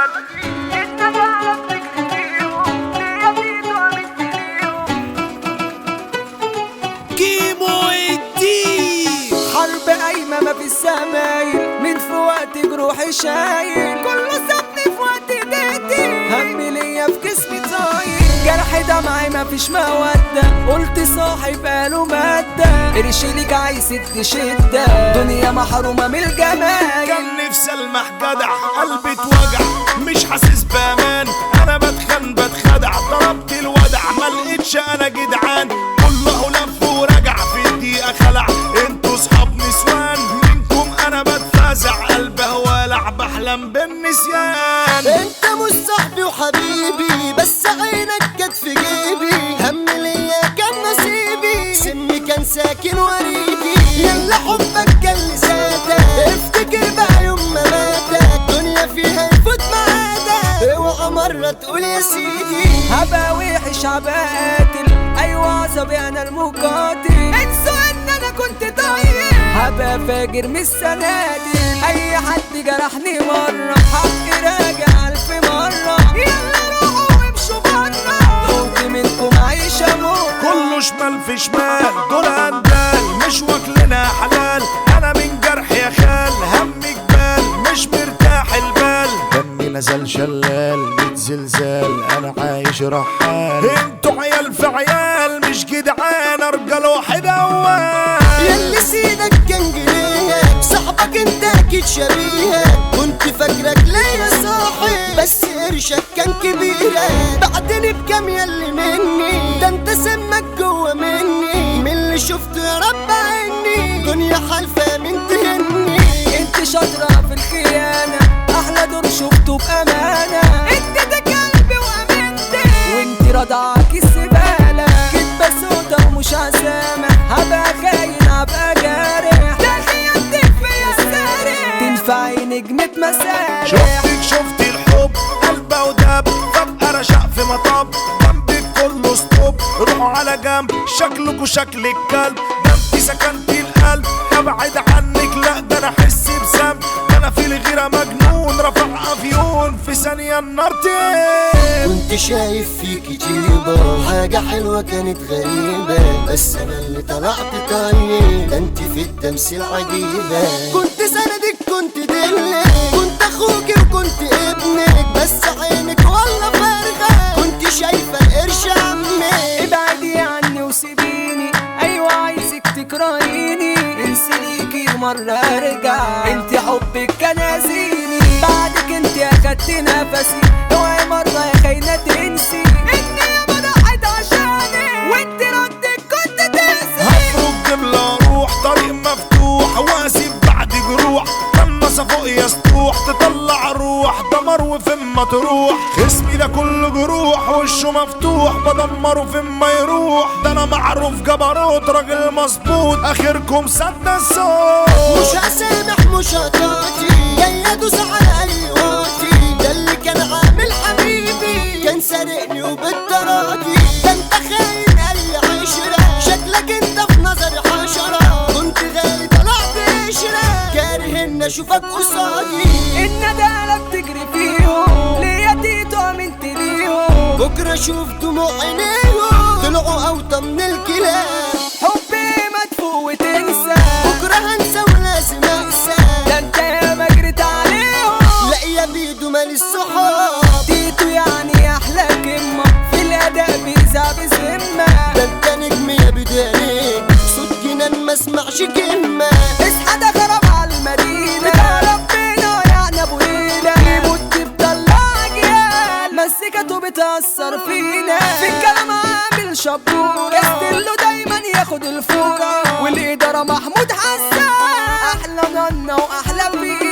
كيمو الدين حرب قايمة ما في السمايل، من في وقت جروحي شايل، كله سابني في وقت ديتي، همي ليا في جسمي طايل، جرح دمعي ما فيش مودة، قلت صاحب قاله مادة، قرش ليك عايز يد شدة، دنيا محرومة من الجمال. كان نفسي المح جدع، قلبي اتوجع مش حاسس بامان، انا بتخدع ضربت الودع ما لقيتش انا جدعان، كله لف ورجع في الدقيقة خلع، انتوا صحاب نسوان منكم انا بتفزع، قلبي ولع بحلم بالنسيان. انت مش صاحبي وحبيبي بس عينك جت في جيبي، هم ليا كان نصيبي، سمي كان ساكن وريدي، يلا حبك كان لساتك، افتكر بقى يوم ما ماتك، دنيا فيها يفوت معادك، اوعى مرة تقول يا سيدي هبقى وحش هبقى قاتل، ايوه عصبي انا المقاتل، انسوا ان انا كنت طيب، هبقى فاجر مش سنادل، اي حد جرحني مرة حقي راجع الف مرة، يلا روحوا وامشوا برا، قلت منكم عايشة موت، كله شمال في شمال دول اندال مش واكلنا حلال، انا من جرح يا خال همي جبال مش مرتاح البال، دمي نزل شلال ميت زلزال انا عايش رحال، انتوا عيال في عيال مش جدعان ارجل واحد اول، ياللي سيدك كان جنيك صاحبك انت اكيد شبيهك، كنت فاكرك ليا صاحب بس قرشك كان كبيرك، بعدني بكام ياللي مني ده انت سمك جوا مني، من اللي شفته يا رب عيني دنيا حالفة من تهني، انت شاطرة في الخيانة، احلى دور شفته بامانة، اديتك قلبي وامنتي، وانت رضعك السبالة، كدبة سودا ومش عزامة، هبقى خاين هبقى جارح، ده خيانتك فيا السارح، تنفعي نجمة مسارح، شفت الحب قلبه ودب، فجأة رشق في مطب، جنبك كله ستوب، روحوا على جنب شكلكوا شكل الكلب، ده انت سكنتي القلب، ابعد عنك لا ده انا احس بذنب، ده انا في الغيرة مجنون رفع افيون في ثانية النار كنت شايف فيكي طيبة حاجة حلوة كانت غريبة، بس انا اللي طلعت طيب، ده انت في التمثيل عجيبة، كنت سندك كنت دلك، كنت اخوكي وكنت ابنك، بس عينك والله فارغة، كنت شايفة القرش عمك، ابعدي عني وسيبيني، ايوه عايزك تكرهيني، انسي ليكي مرة ارجع، انت حبك كان يزيني، بعدك انت اخدت نفسي، اوعي مرة يا خاينة تنسي، اني ياما ضحيت عشاني، وانت ردك كنت تنسي، هفرج جبلة روح طريق مفتوح، واسيب بعد جروح، طنسة فوق يا سطوح، تطلع روح دمر وفين ما تروح، اسمي ده كله جروح وشه مفتوح، بدمره فين ما يروح، ده انا معروف جبروت راجل مظبوط، اخركم سد الصوت، مش هسامح مش هطاطي، جاي ادوس على اي واطي، ده اللي كان عامل حبيبي كان سارقني وبالتراضي، ده انت خاين اي عشرة، شكلك انت في نظري حشرة، كنت غالي طلعت قشرة، كاره ان اشوفك قصادي، الندالة بتجري فيهم، ليا تيتو امنت ليهم، بكرة اشوف دموع عينيهم طلعوا اوطى من الكلاب، حبي مدفوق وتنسى، بكرة هنسى ولازم انسى، ده انت ياما جريت عليهم، لا يا بيدو مال الصحاب، تيتو يعني احلى كلمة، في الاداء بيزع بذمة، ده انت نجم يا بداية صوت جنان ما اسمعش كلمة، اصحى ده خرب على المدينة، بتاع ربنا يعني ابو ليلى، يموت بطلع اجيال، مسكته بتأثر فينا، في الكلام عامل شبورة، استله دايما ياخد الفورة، والإدارة محمود حسان، احلى نانا واحلى فينا.